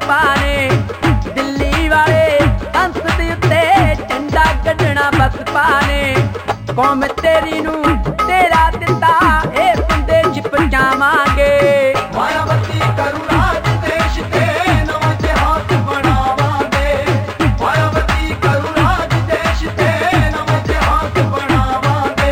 भाजपा ने दिल्ली वाले संसद उत्ते झंडा कढ़ना बसपा ने कौम तेरी नू तेरा दिता ए संदेश पहुंचावांगे मायावती करू राज देश ते नवां इतिहास बनावांगे मायावती करू राज देश ते नवां इतिहास बनावांगे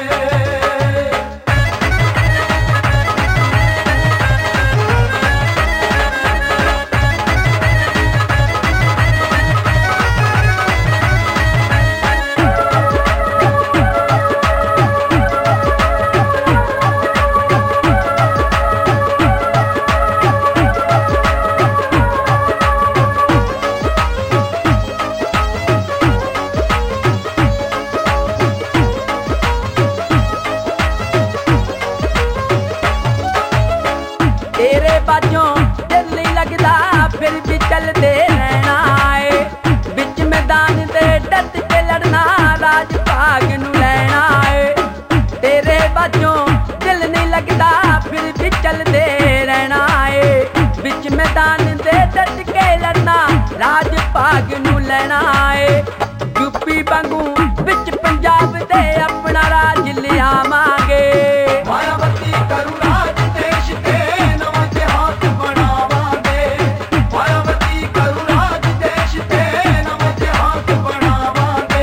तेरे बाजों दिल नहीं लगदा फिर भी चलते रहना है बिच मैदान दे डट के लड़ना राज भाग नू लेना है तेरे बाजों दिल नहीं लगदा फिर भी चलते रहना है बिच मैदान दे डट के लड़ना राज भाग नू लेना है यूपी वांगू बिच पंजाब दे अपना राज लियावांगे मायावती करू राज देश ते नवां इतिहास बनावांगे मायावती करू राज देश ते नवां इतिहास बनावांगे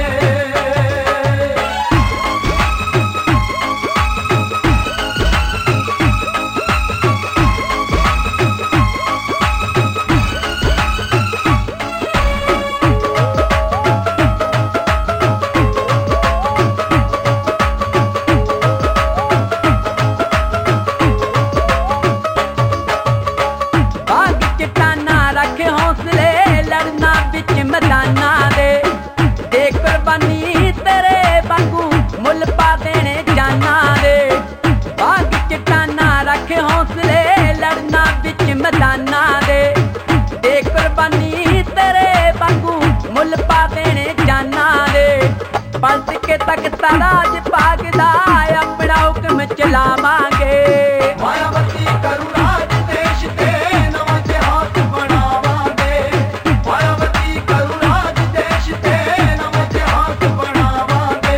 बाग चट्टाना रख हौसले लड़ना बिच मैदाना दे देख कुर्बानी तेरे वांगू मुल पा देने जाना दे बाग चट्टाना रख हौसले लड़ना बिच मैदाना दे देख कुर्बानी तेरे वांगू मुल पा देने जाना दे पलट के तख्ता राज भागदा अपना हुक्म चलावांगे मायावती करू राज देश ते नवां इतिहास बनावांगे मायावती करू राज देश ते नवां इतिहास बनावांगे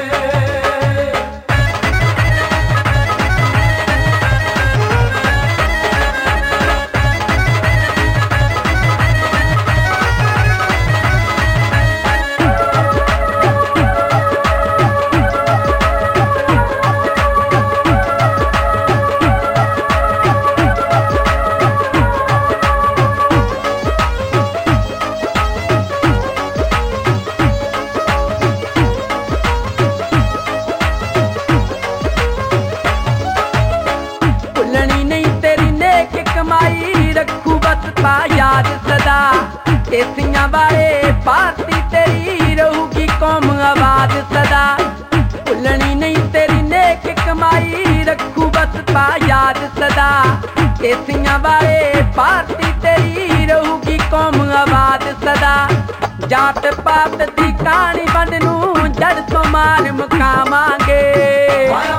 भुलनी नहीं तेरी नेक कमाई रखू बसपा याद सदा तेसियां वाले पार्टी तेरी रहूगी कौम आबाद सदा भुलनी नहीं तेरी नेक कमाई रखू बसपा याद सदा तेसियां वाले पार्टी तेरी रहूगी कौम आबाद सदा जात पात दी कहानी बंद नू जड़ तो मार मुकावांगे।